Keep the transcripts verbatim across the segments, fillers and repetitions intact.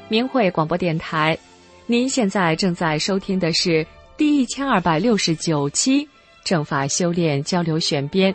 明慧广播电台，您现在正在收听的是第一千二百六十九期正法修炼交流选编。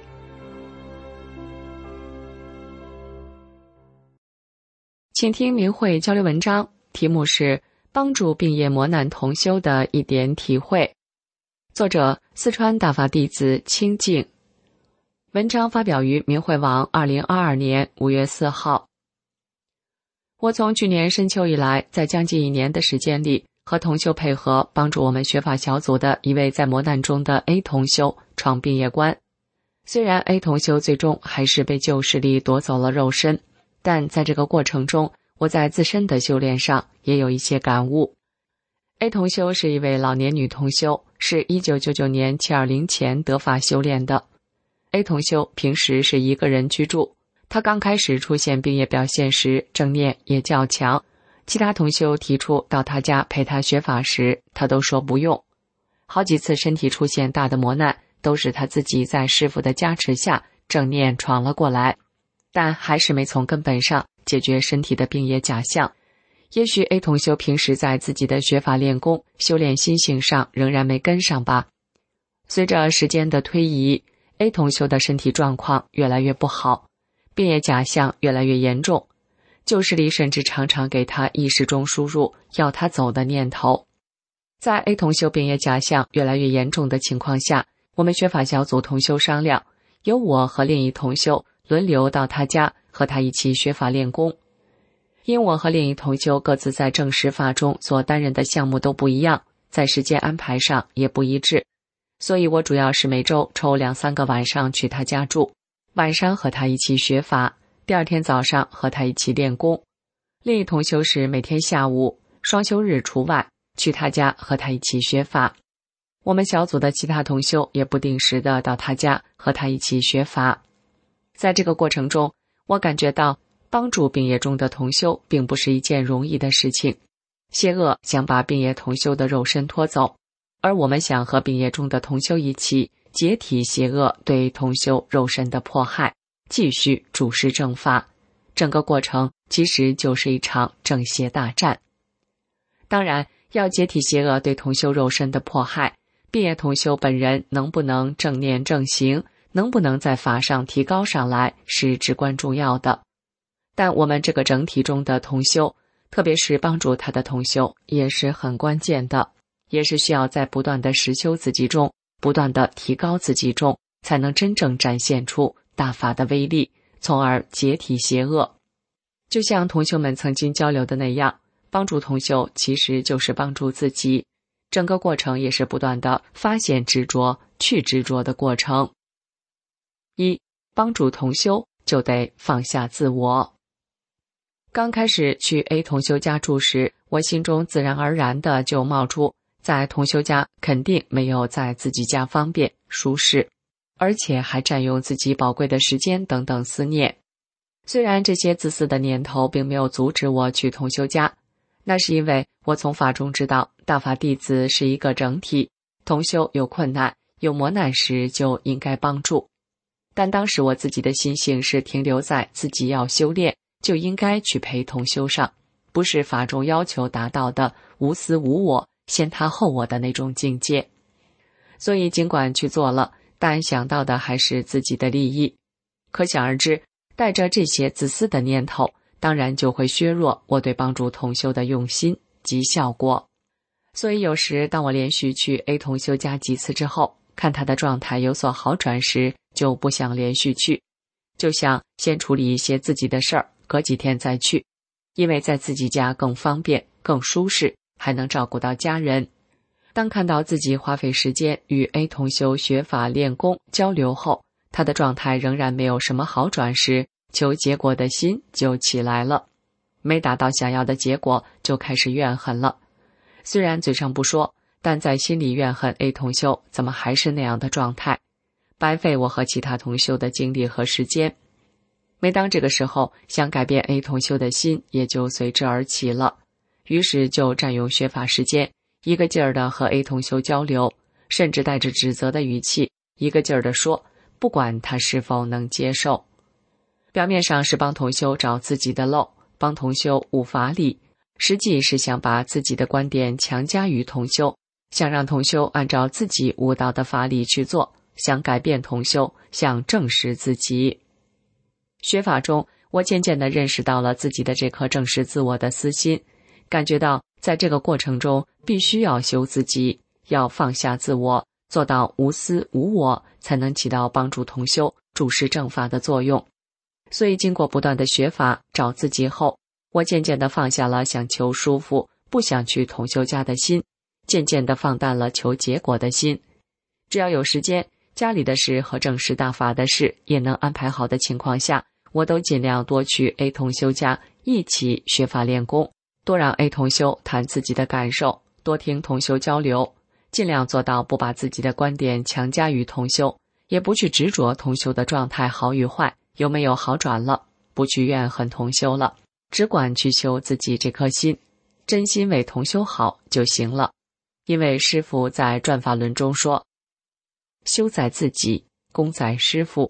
请听明慧交流文章，题目是帮助病业磨难同修的一点体会，作者四川大法弟子清净。文章发表于明慧网二零二二年五月四号。我从去年深秋以来，在将近一年的时间里，和同修配合，帮助我们学法小组的一位在磨难中的 A 同修闯病业关。虽然 A 同修最终还是被旧势力夺走了肉身，但在这个过程中，我在自身的修炼上也有一些感悟。A 同修是一位老年女同修，是一九九九年七二零前得法修炼的。A 同修平时是一个人居住，他刚开始出现病业表现时，正念也较强。其他同修提出到他家陪他学法时，他都说不用。好几次身体出现大的磨难，都是他自己在师父的加持下正念闯了过来，但还是没从根本上解决身体的病业假象。也许 A 同修平时在自己的学法练功、修炼心性上仍然没跟上吧。随着时间的推移， A 同修的身体状况越来越不好，病业假象越来越严重，旧势力甚至常常给他意识中输入要他走的念头。在 A 同修病业假象越来越严重的情况下，我们学法小组同修商量，由我和另一同修轮流到他家和他一起学法练功。因我和另一同修各自在正实法中所担任的项目都不一样，在时间安排上也不一致，所以我主要是每周抽两三个晚上去他家住，晚上和他一起学法，第二天早上和他一起练功。另一同修是每天下午，双休日除外，去他家和他一起学法。我们小组的其他同修也不定时的到他家和他一起学法。在这个过程中，我感觉到帮助病业中的同修并不是一件容易的事情。邪恶想把病业同修的肉身拖走，而我们想和病业中的同修一起解体邪恶对同修肉身的迫害，继续主持正法。整个过程其实就是一场正邪大战。当然，要解体邪恶对同修肉身的迫害，病业同修本人能不能正念正行，能不能在法上提高上来，是至关重要的。但我们这个整体中的同修，特别是帮助他的同修，也是很关键的，也是需要在不断的实修自己中，不断的提高自己中，才能真正展现出大法的威力，从而解体邪恶。就像同修们曾经交流的那样，帮助同修其实就是帮助自己，整个过程也是不断的发现执着、去执着的过程。一、帮助同修就得放下自我。刚开始去 A 同修家住时，我心中自然而然的就冒出，在同修家肯定没有在自己家方便舒适，而且还占用自己宝贵的时间等等思念。虽然这些自私的念头并没有阻止我去同修家，那是因为我从法中知道大法弟子是一个整体，同修有困难有磨难时就应该帮助。但当时我自己的心性是停留在自己要修炼就应该去陪同修上，不是法中要求达到的无私无我、先他后我的那种境界。所以尽管去做了，但想到的还是自己的利益。可想而知，带着这些自私的念头，当然就会削弱我对帮助同修的用心及效果。所以有时当我连续去 A 同修家几次之后，看他的状态有所好转时，就不想连续去，就想先处理一些自己的事儿，隔几天再去，因为在自己家更方便、更舒适，还能照顾到家人。当看到自己花费时间与 A 同修学法练功交流后，他的状态仍然没有什么好转时，求结果的心就起来了。没达到想要的结果，就开始怨恨了。虽然嘴上不说，但在心里怨恨 A 同修怎么还是那样的状态，白费我和其他同修的精力和时间。每当这个时候，想改变 A 同修的心也就随之而起了，于是就占用学法时间，一个劲儿的和 A 同修交流，甚至带着指责的语气，一个劲儿的说，不管他是否能接受。表面上是帮同修找自己的漏，帮同修悟法理， 实际是想把自己的观点强加于同修，想让同修按照自己悟道的法理去做，想改变同修，想证实自己。学法中，我渐渐地认识到了自己的这颗证实自我的私心，感觉到在这个过程中必须要修自己，要放下自我，做到无私无我，才能起到帮助同修注释正法的作用。所以经过不断的学法找自己后，我渐渐地放下了想求舒服，不想去同修家的心，渐渐地放淡了求结果的心。只要有时间，家里的事和正式大法的事也能安排好的情况下，我都尽量多去 A 同修家一起学法练功，多让 A 同修谈自己的感受，多听同修交流，尽量做到不把自己的观点强加于同修，也不去执着同修的状态好与坏，有没有好转了，不去怨恨同修了，只管去修自己这颗心，真心为同修好就行了。因为师父在转法轮中说，修在自己，功在师父。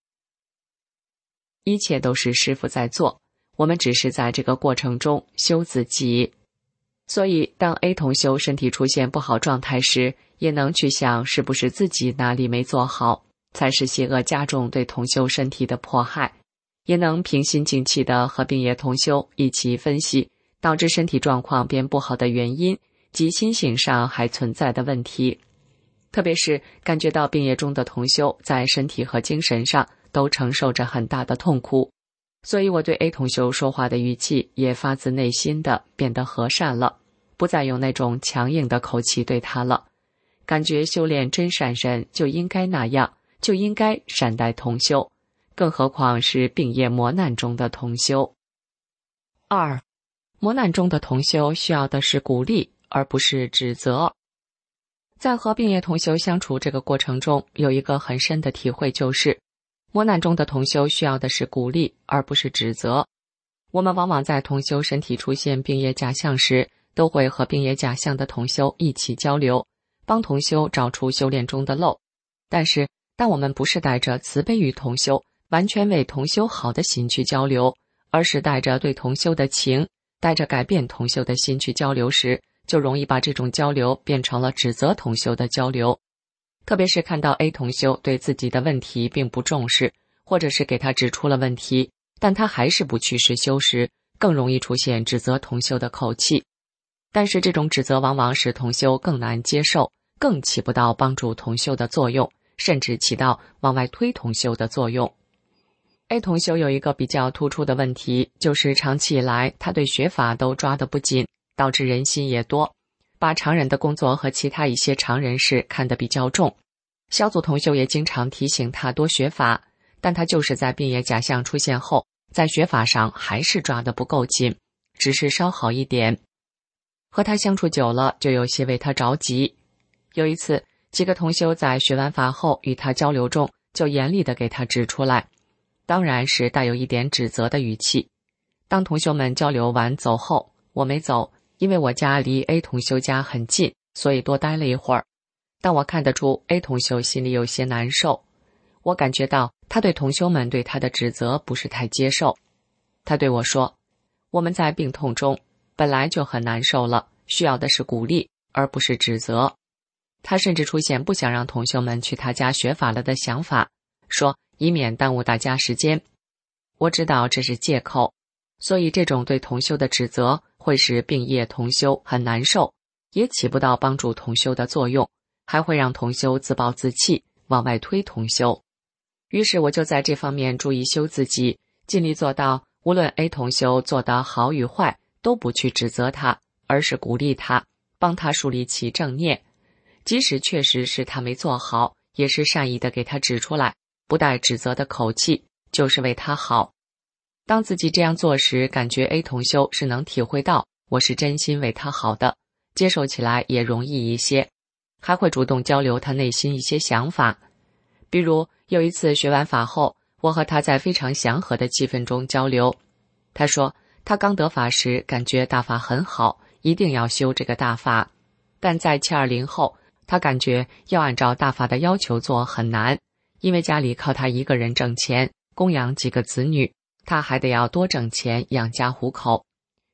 一切都是师父在做，我们只是在这个过程中修自己。所以当 A 同修身体出现不好状态时，也能去想是不是自己哪里没做好，才是邪恶加重对同修身体的迫害，也能平心静气地和病业同修一起分析导致身体状况变不好的原因及心性上还存在的问题。特别是感觉到病业中的同修在身体和精神上都承受着很大的痛苦，所以我对 A 同修说话的语气也发自内心的变得和善了，不再用那种强硬的口气对他了。感觉修炼真善人就应该那样，就应该善待同修，更何况是病业磨难中的同修。二，磨难中的同修需要的是鼓励，而不是指责。在和病业同修相处这个过程中，有一个很深的体会，就是磨难中的同修需要的是鼓励，而不是指责。我们往往在同修身体出现病业假象时，都会和病业假象的同修一起交流，帮同修找出修炼中的漏。但是当我们不是带着慈悲于同修，完全为同修好的心去交流，而是带着对同修的情，带着改变同修的心去交流时，就容易把这种交流变成了指责同修的交流。特别是看到 A 同修对自己的问题并不重视，或者是给他指出了问题，但他还是不去实修时，更容易出现指责同修的口气。但是这种指责往往使同修更难接受，更起不到帮助同修的作用，甚至起到往外推同修的作用。A 同修有一个比较突出的问题，就是长期以来他对学法都抓得不紧，导致人心也多，把常人的工作和其他一些常人事看得比较重。小组同修也经常提醒他多学法，但他就是在病业假象出现后，在学法上还是抓得不够紧，只是稍好一点。和他相处久了，就有些为他着急。有一次，几个同修在学完法后与他交流中，就严厉地给他指出来，当然是带有一点指责的语气。当同修们交流完走后，我没走，因为我家离 A 同修家很近，所以多待了一会儿。但我看得出 A 同修心里有些难受，我感觉到他对同修们对他的指责不是太接受。他对我说，我们在病痛中本来就很难受了，需要的是鼓励，而不是指责。他甚至出现不想让同修们去他家学法了的想法，说以免耽误大家时间。我知道这是借口，所以这种对同修的指责会使病业同修很难受，也起不到帮助同修的作用，还会让同修自暴自弃，往外推同修。于是我就在这方面注意修自己，尽力做到无论 A 同修做得好与坏，都不去指责他，而是鼓励他，帮他树立起正念。即使确实是他没做好，也是善意的给他指出来，不带指责的口气，就是为他好。当自己这样做时，感觉 A 同修是能体会到我是真心为他好的，接受起来也容易一些，还会主动交流他内心一些想法。比如有一次学完法后，我和他在非常祥和的气氛中交流，他说他刚得法时感觉大法很好，一定要修这个大法，但在七二零后，他感觉要按照大法的要求做很难，因为家里靠他一个人挣钱，供养几个子女，他还得要多挣钱养家糊口，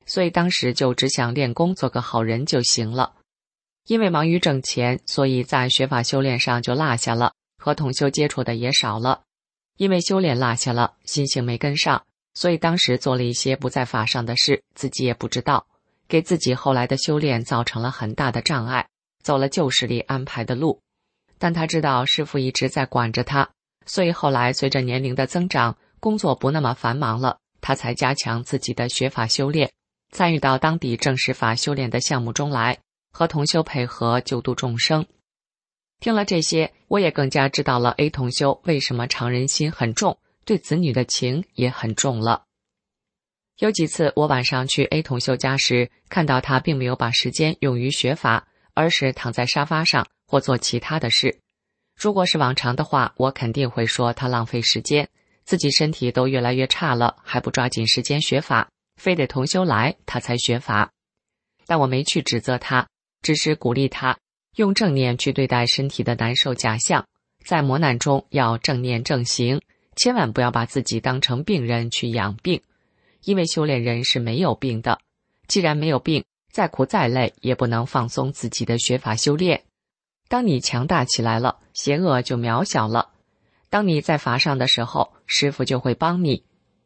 所以当时就只想练功做个好人就行了。因为忙于挣钱，所以在学法修炼上就落下了，和同修接触的也少了。因为修炼落下了，心性没跟上，所以当时做了一些不在法上的事，自己也不知道，给自己后来的修炼造成了很大的障碍，走了旧势力安排的路。但他知道师父一直在管着他，所以后来随着年龄的增长，工作不那么繁忙了，他才加强自己的学法修炼，参与到当地正实法修炼的项目中来，和同修配合救度众生。听了这些，我也更加知道了 A 同修为什么常人心很重，对子女的情也很重了。有几次我晚上去 A 同修家时，看到他并没有把时间用于学法，而是躺在沙发上或做其他的事。如果是往常的话，我肯定会说他浪费时间，自己身体都越来越差了，还不抓紧时间学法，非得同修来他才学法。但我没去指责他，只是鼓励他用正念去对待身体的难受假象，在磨难中要正念正行，千万不要把自己当成病人去养病，因为修炼人是没有病的，既然没有病，再苦再累也不能放松自己的学法修炼。当你强大起来了，邪恶就渺小了。当你在法上的时候，师父就会帮你。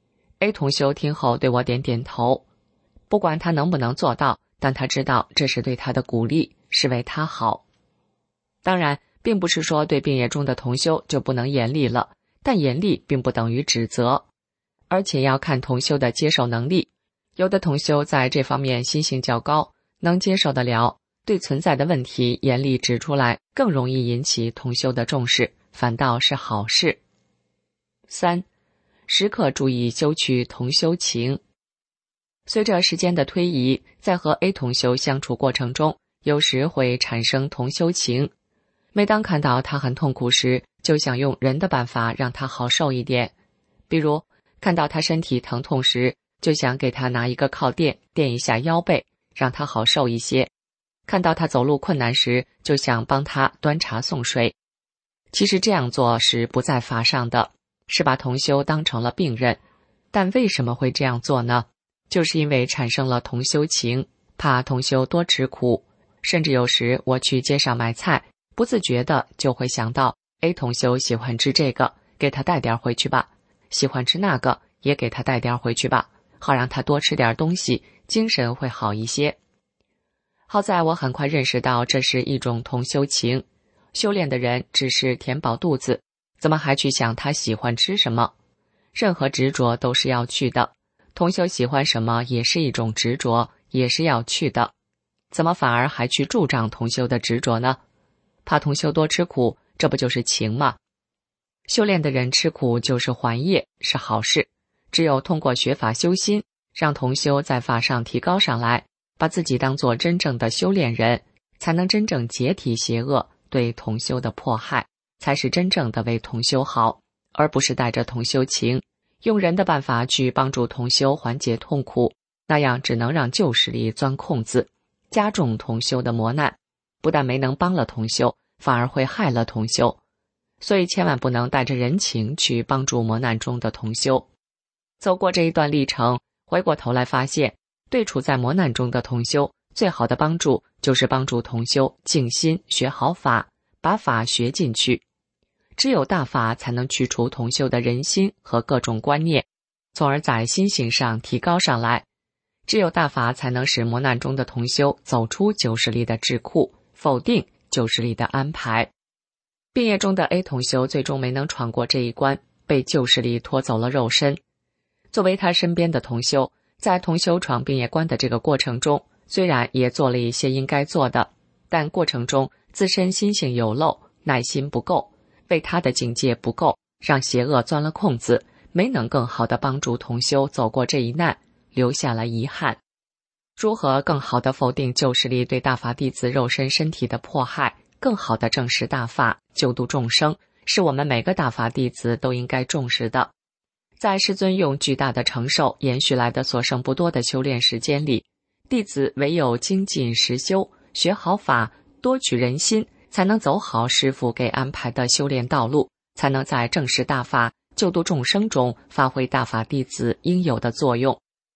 A 同修听后对我点点头，不管他能不能做到，但他知道这是对他的鼓励，是为他好。当然并不是说对病业中的同修就不能严厉了，但严厉并不等于指责，而且要看同修的接受能力。有的同修在这方面心性较高，能接受得了，对存在的问题严厉指出来，更容易引起同修的重视，反倒是好事。三、时刻注意修取同修情。随着时间的推移，在和 A 同修相处过程中，有时会产生同修情。每当看到他很痛苦时，就想用人的办法让他好受一点。比如看到他身体疼痛时，就想给他拿一个靠垫垫一下腰背，让他好受一些。看到他走路困难时，就想帮他端茶送水。其实这样做是不在法上的，是把同修当成了病人。但为什么会这样做呢？就是因为产生了同修情，怕同修多吃苦。甚至有时我去街上买菜，不自觉的就会想到 A 同修喜欢吃这个，给他带点回去吧，喜欢吃那个，也给他带点回去吧，好让他多吃点东西，精神会好一些。好在我很快认识到这是一种同修情，修炼的人只是填饱肚子，怎么还去想他喜欢吃什么？任何执着都是要去的，同修喜欢什么也是一种执着，也是要去的。怎么反而还去助长同修的执着呢？怕同修多吃苦，这不就是情吗？修炼的人吃苦就是还业，是好事。只有通过学法修心，让同修在法上提高上来，把自己当作真正的修炼人，才能真正解体邪恶对同修的迫害，才是真正的为同修好，而不是带着同修情，用人的办法去帮助同修缓解痛苦，那样只能让旧势力钻空子，加重同修的磨难，不但没能帮了同修，反而会害了同修。所以千万不能带着人情去帮助磨难中的同修。走过这一段历程，回过头来发现，对处在磨难中的同修，最好的帮助就是帮助同修静心学好法，把法学进去。只有大法才能去除同修的人心和各种观念，从而在心性上提高上来。只有大法才能使磨难中的同修走出旧势力的桎梏，否定旧势力的安排。病业中的 A 同修最终没能闯过这一关，被旧势力拖走了肉身。作为他身边的同修，在同修闯病业关的这个过程中，虽然也做了一些应该做的，但过程中自身心性有漏，耐心不够，为他的境界不够，让邪恶钻了空子，没能更好地帮助同修走过这一难，留下了遗憾。如何更好地否定旧势力对大法弟子肉身身体的迫害，更好地正视大法，救度众生，是我们每个大法弟子都应该重视的。在师尊用巨大的承受延续来的所剩不多的修炼时间里，弟子唯有精进实修，学好法，多取人心，才能走好师父给安排的修炼道路，才能在正视大法，救度众生中发挥大法弟子应有的作用。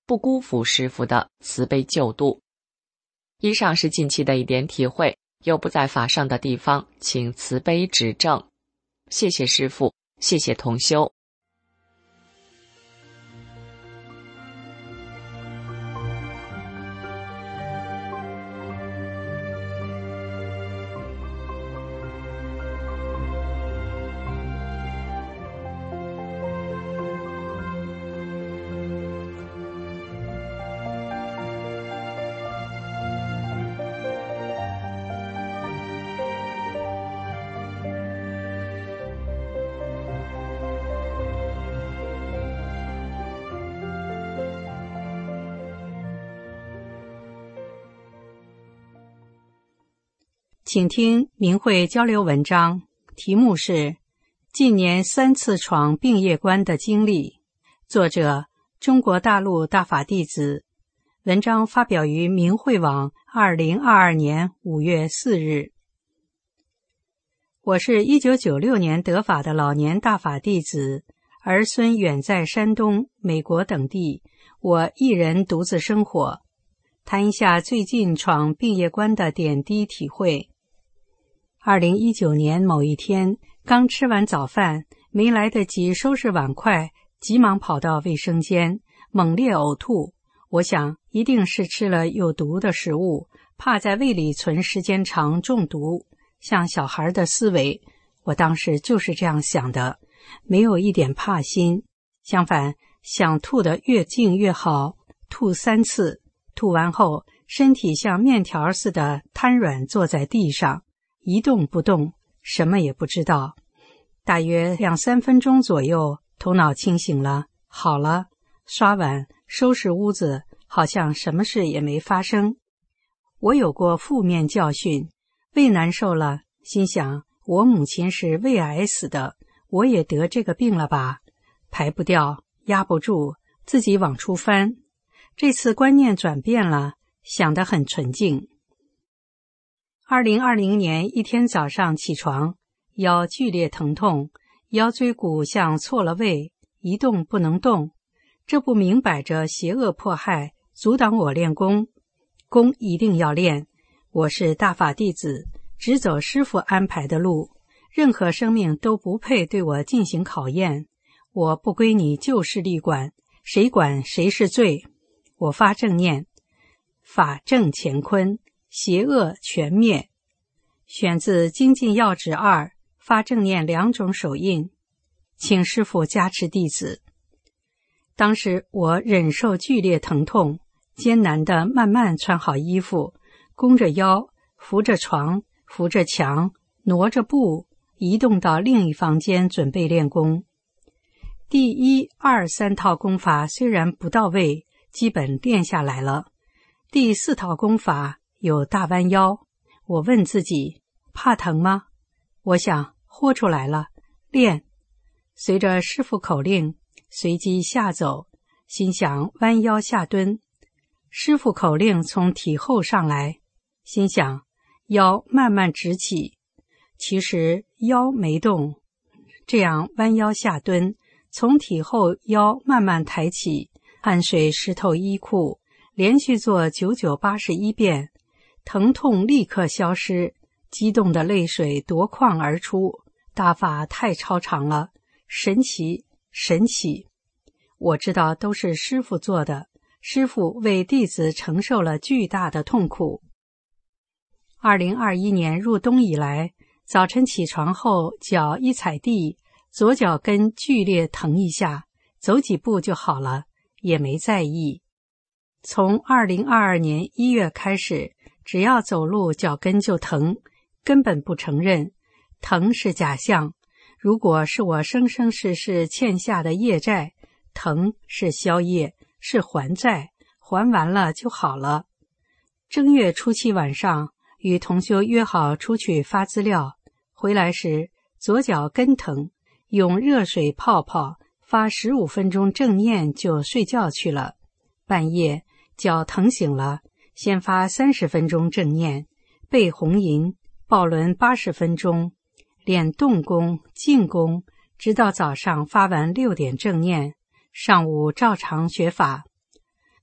不辜负师父的慈悲救度。以上是近期的一点体会，有不在法上的地方，请慈悲指正。谢谢师父，谢谢同修。 请听明慧交流文章，题目是近年三次闯并业关的经历，作者中国大陆大法弟子，文章发表于明慧网二零二二年五月四日。我是一九九六年得法的老年大法弟子，儿孙远在山东、美国等地，我一人独自生活。谈一下最近闯并业关的点滴体会。二零一九年某一天，刚吃完早饭，没来得及收拾碗筷，急忙跑到卫生间，猛烈呕吐。我想一定是吃了有毒的食物，怕在胃里存时间长中毒。像小孩的思维，我当时就是这样想的，没有一点怕心。相反，想吐得越静越好，吐三次，吐完后，身体像面条似的瘫软坐在地上，一动不动，什么也不知道。大约两三分钟左右，头脑清醒了，好了，刷碗，收拾屋子，好像什么事也没发生。我有过负面教训，胃难受了，心想我母亲是胃癌死的，我也得这个病了吧，排不掉，压不住，自己往出翻。这次观念转变了，想得很纯净。二零二零年一天早上起床，腰剧烈疼痛，腰椎骨像错了位，一动不能动。这不明摆着邪恶迫害，阻挡我练功。功一定要练，我是大法弟子，只走师父安排的路，任何生命都不配对我进行考验。我不归你旧势力管，谁管谁是罪。我发正念，法正乾坤，邪恶全灭。选自精进要旨二，发正念两种手印，请师父加持弟子。当时我忍受剧烈疼痛，艰难地慢慢穿好衣服，弓着腰，扶着床，扶着墙，挪着步，移动到另一房间准备练功。第一、二、三套功法虽然不到位，基本练下来了。第四套功法有大弯腰，我问自己，怕疼吗？我想豁出来了，练。随着师父口令，随即下走，心想弯腰下蹲。师父口令从体后上来，心想腰慢慢直起，其实腰没动。这样弯腰下蹲，从体后腰慢慢抬起，汗水湿透衣裤，连续做九九八十一遍，疼痛立刻消失，激动的泪水夺眶而出。大法太超常了，神奇，神奇！我知道都是师父做的，师父为弟子承受了巨大的痛苦。二零二一年入冬以来，早晨起床后脚一踩地，左脚跟剧烈疼一下，走几步就好了，也没在意。从二零二二年一月开始，只要走路脚跟就疼，根本不承认疼是假象。如果是我生生世世欠下的业债，疼是消业，是还债，还完了就好了。正月初七晚上，与同修约好出去发资料，回来时左脚跟疼，用热水泡泡，发十五分钟正念就睡觉去了。半夜脚疼醒了，先发三十分钟正念，背红银，抱轮八十分钟，练动功、静功，直到早上发完六点正念，上午照常学法。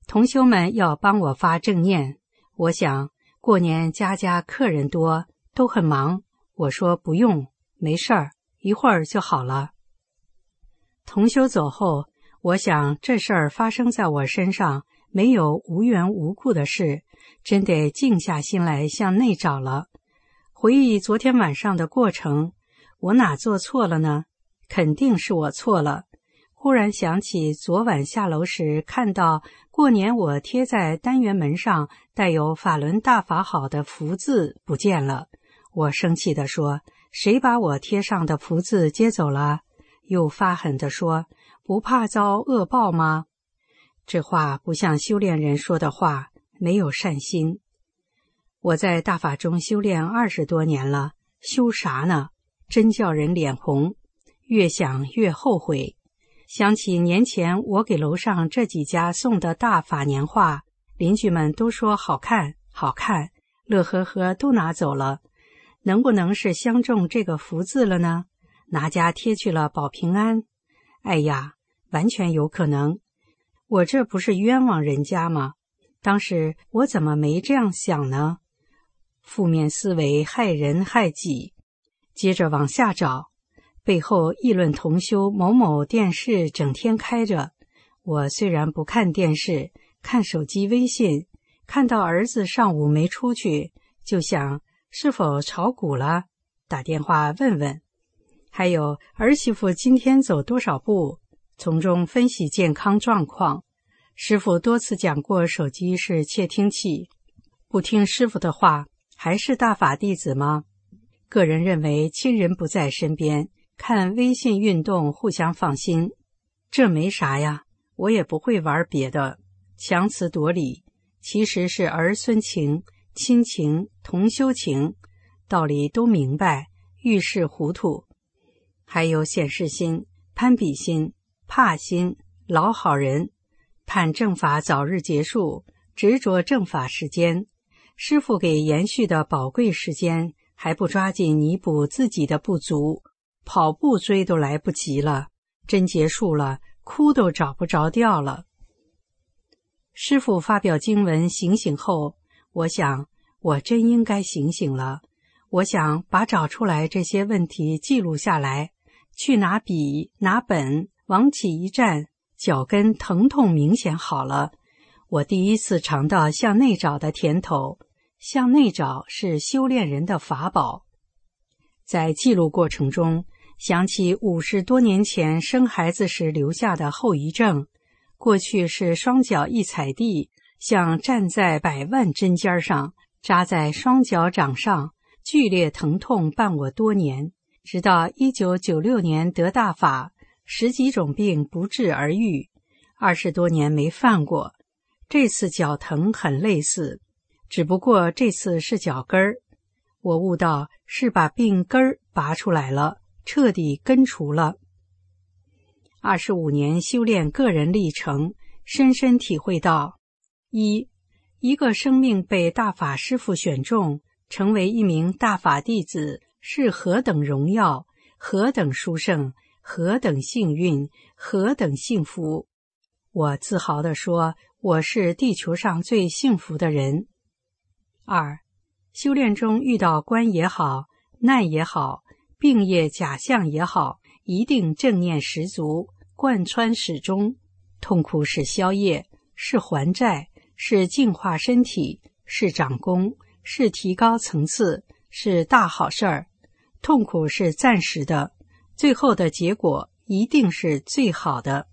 同修们要帮我发正念，我想过年家家客人多，都很忙，我说不用，没事儿，一会儿就好了。同修走后，我想这事儿发生在我身上，没有无缘无故的事，真得静下心来向内找了。回忆昨天晚上的过程，我哪做错了呢？肯定是我错了。忽然想起昨晚下楼时看到过年我贴在单元门上带有法轮大法好的福字不见了，我生气地说，谁把我贴上的福字接走了？又发狠地说，不怕遭恶报吗？这话不像修炼人说的话，没有善心。我在大法中修炼二十多年了，修啥呢？真叫人脸红，越想越后悔。想起年前我给楼上这几家送的大法年画，邻居们都说好看好看，乐呵呵都拿走了。能不能是相中这个福字了呢？哪家贴去了保平安？哎呀，完全有可能。我这不是冤枉人家吗？当时我怎么没这样想呢？负面思维害人害己。接着往下找，背后议论同修某某电视整天开着，我虽然不看电视，看手机微信，看到儿子上午没出去，就想是否炒股了，打电话问问。还有儿媳妇今天走多少步，从中分析健康状况。师父多次讲过手机是窃听器，不听师父的话，还是大法弟子吗？个人认为亲人不在身边，看微信运动互相放心，这没啥呀，我也不会玩别的，强词夺理，其实是儿孙情、亲情、同修情，道理都明白，遇事糊涂。还有显示心、攀比心、怕心、老好人，盼正法早日结束，执着正法时间，师父给延续的宝贵时间，还不抓紧弥补自己的不足，跑步追都来不及了，真结束了，哭都找不着调了。师父发表经文醒醒后，我想我真应该醒醒了。我想把找出来这些问题记录下来，去拿笔拿本往起一站，脚跟疼痛明显好了。我第一次尝到向内找的甜头，向内找是修炼人的法宝。在记录过程中，想起五十多年前生孩子时留下的后遗症，过去是双脚一踩地，像站在百万针尖上，扎在双脚掌上，剧烈疼痛伴我多年，直到一九九六年得大法，十几种病不治而愈，二十多年没犯过。这次脚疼很类似，只不过这次是脚跟儿。我悟到是把病根儿拔出来了，彻底根除了。二十五年修炼个人历程，深深体会到：一，一个生命被大法师父选中，成为一名大法弟子，是何等荣耀，何等殊胜，何等幸运，何等幸福。我自豪地说，我是地球上最幸福的人。二，修炼中遇到关也好，难也好，病业假象也好，一定正念十足，贯穿始终。痛苦是消业，是还债，是净化身体，是长功，是提高层次，是大好事儿。痛苦是暂时的，最后的结果一定是最好的。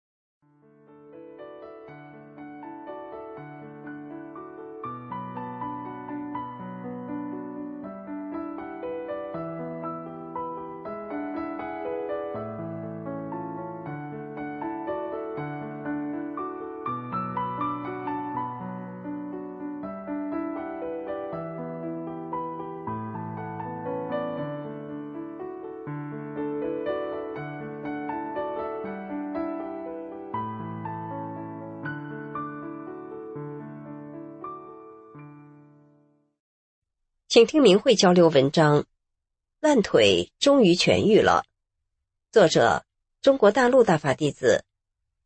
请听明慧交流文章，烂腿终于痊愈了。作者：中国大陆大法弟子。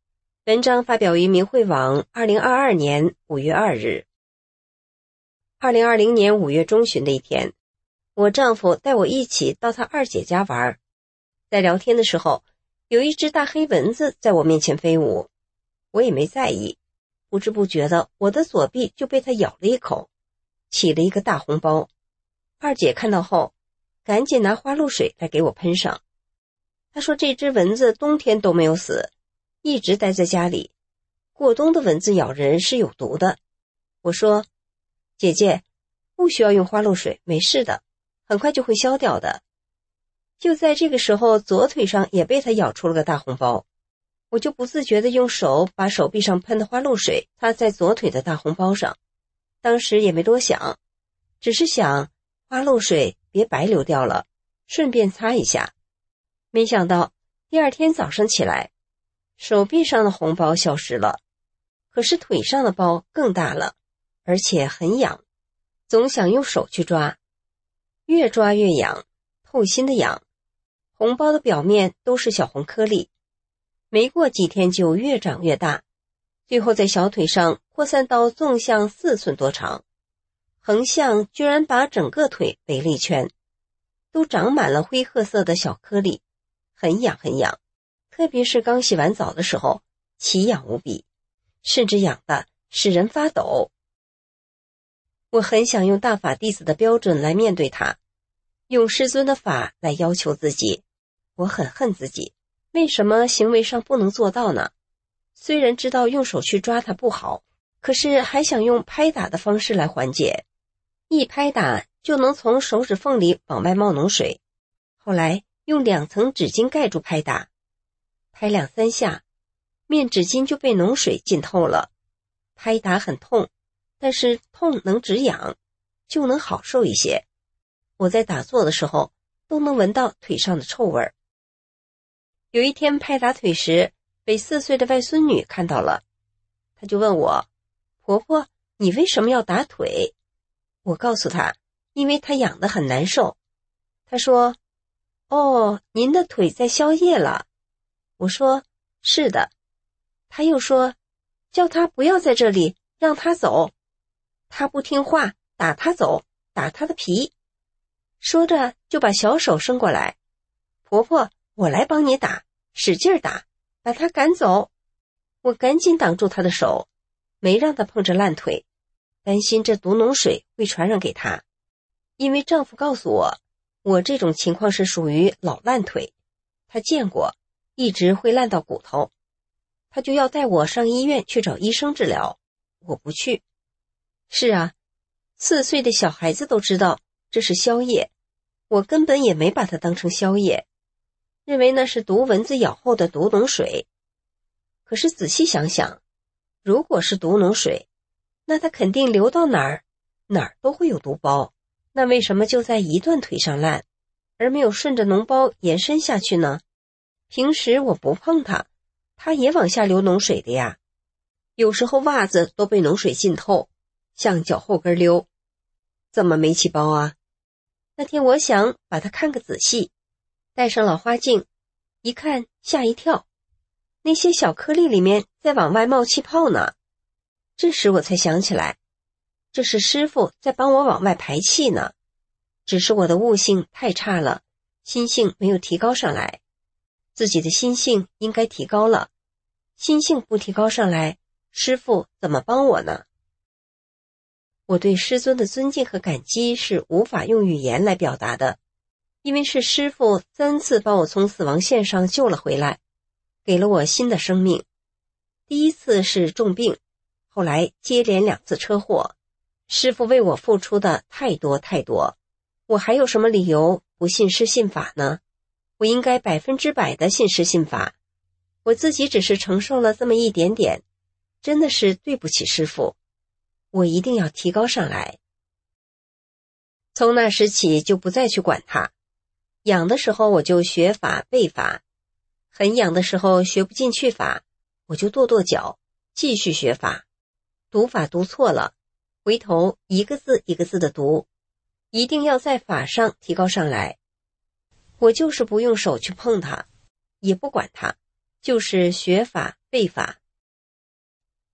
文章发表于明慧网二零二二年五月二日。二零二零年五月中旬的一天，我丈夫带我一起到他二姐家玩，在聊天的时候，有一只大黑蚊子在我面前飞舞，我也没在意，不知不觉的我的左臂就被它咬了一口，起了一个大红包。二姐看到后，赶紧拿花露水来给我喷上。她说这只蚊子冬天都没有死，一直待在家里，过冬的蚊子咬人是有毒的。我说，姐姐，不需要用花露水，没事的，很快就会消掉的。就在这个时候，左腿上也被它咬出了个大红包，我就不自觉地用手把手臂上喷的花露水擦在左腿的大红包上。当时也没多想，只是想花露水别白流掉了，顺便擦一下。没想到第二天早上起来，手臂上的红包消失了，可是腿上的包更大了，而且很痒，总想用手去抓，越抓越痒，透心的痒。红包的表面都是小红颗粒，没过几天就越长越大，最后在小腿上扩散到纵向四寸多长，横向居然把整个腿围了一圈，都长满了灰褐色的小颗粒，很痒很痒，特别是刚洗完澡的时候，奇痒无比，甚至痒得使人发抖。我很想用大法弟子的标准来面对它，用师尊的法来要求自己。我很恨自己，为什么行为上不能做到呢？虽然知道用手去抓它不好，可是还想用拍打的方式来缓解，一拍打就能从手指缝里往外冒脓水。后来用两层纸巾盖住拍打，拍两三下，面纸巾就被脓水浸透了。拍打很痛，但是痛能止痒，就能好受一些。我在打坐的时候都能闻到腿上的臭味儿。有一天拍打腿时，被四岁的外孙女看到了，她就问我，婆婆，你为什么要打腿？我告诉她，因为她痒得很难受。她说，哦，您的腿在消业了。我说，是的。她又说，叫她不要在这里，让她走。她不听话，打她走，打她的皮。说着就把小手伸过来，婆婆，我来帮你打，使劲打，把她赶走。我赶紧挡住她的手，没让她碰着烂腿，担心这毒脓水会传染给她。因为丈夫告诉我，我这种情况是属于老烂腿，他见过，一直会烂到骨头，他就要带我上医院去找医生治疗。我不去。是啊，四岁的小孩子都知道这是消业，我根本也没把它当成消业，认为那是毒蚊子咬后的毒脓水。可是仔细想想，如果是毒脓水，那它肯定流到哪儿哪儿都会有毒包，那为什么就在一段腿上烂，而没有顺着脓包延伸下去呢？平时我不碰它，它也往下流脓水的呀。有时候袜子都被脓水浸透，向脚后跟溜，怎么没起包啊？那天我想把它看个仔细，戴上老花镜一看，吓一跳，那些小颗粒里面在往外冒气泡呢。这时我才想起来，这是师父在帮我往外排气呢，只是我的悟性太差了，心性没有提高上来。自己的心性应该提高了，心性不提高上来，师父怎么帮我呢？我对师尊的尊敬和感激是无法用语言来表达的，因为是师父三次把我从死亡线上救了回来，给了我新的生命。第一次是重病，后来接连两次车祸，师父为我付出的太多太多，我还有什么理由不信师信法呢？我应该百分之百的信师信法，我自己只是承受了这么一点点，真的是对不起师父，我一定要提高上来。从那时起就不再去管它，痒的时候我就学法背法，很痒的时候学不进去法，我就跺跺脚继续学法，读法读错了，回头一个字一个字的读，一定要在法上提高上来。我就是不用手去碰它，也不管它，就是学法背法，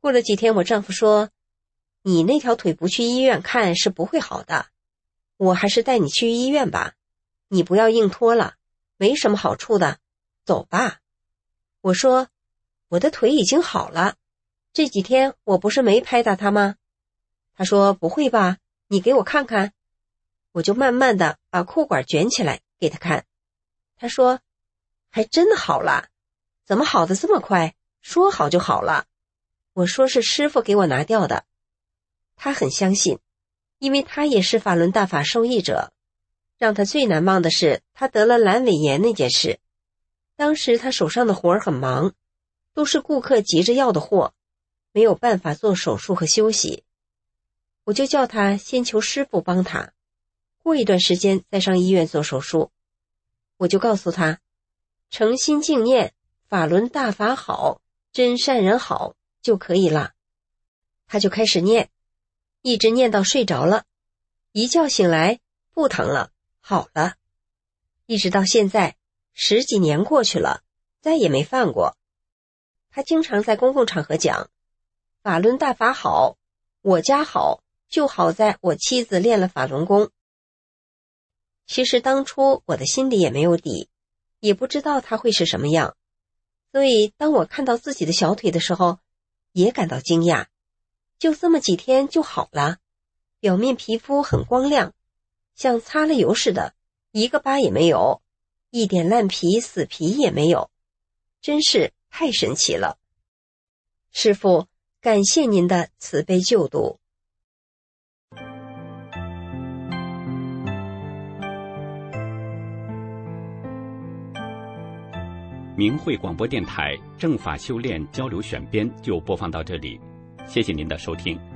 过了几天，我丈夫说，你那条腿不去医院看是不会好的，我还是带你去医院吧，你不要硬拖了，没什么好处的，走吧。我说，我的腿已经好了，这几天我不是没拍打它吗？他说，不会吧，你给我看看。我就慢慢的把裤管卷起来给他看，他说，还真的好了，怎么好得这么快，说好就好了。我说是师傅给我拿掉的。他很相信，因为他也是法轮大法受益者。让他最难忘的是他得了阑尾炎那件事。当时他手上的活儿很忙，都是顾客急着要的货，没有办法做手术和休息。我就叫他先求师傅帮他，过一段时间再上医院做手术。我就告诉他，诚心敬念法轮大法好，真善人好就可以了。他就开始念，一直念到睡着了，一觉醒来不疼了，好了。一直到现在，十几年过去了，再也没犯过。他经常在公共场合讲，法轮大法好，我家好，就好在我妻子练了法轮功。其实当初我的心里也没有底，也不知道他会是什么样，所以当我看到自己的小腿的时候，也感到惊讶，就这么几天就好了，表面皮肤很光亮，像擦了油似的，一个疤也没有，一点烂皮死皮也没有，真是太神奇了。师父，感谢您的慈悲救度。 明慧广播电台正法修炼交流选编就播放到这里，谢谢您的收听。